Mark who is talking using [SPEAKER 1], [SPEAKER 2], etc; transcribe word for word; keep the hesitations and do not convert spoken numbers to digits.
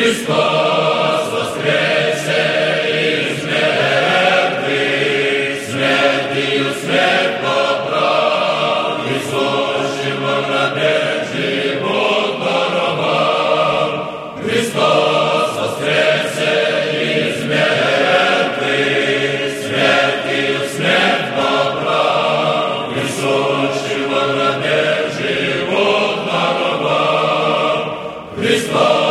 [SPEAKER 1] Христос воскресе из мертвых, смертью смерть поправ, Христосшим во гробе живот даровал. Христос воскресе из мертвых, смертью смерть поправ, Христосшим во гробе живот даровал. Христос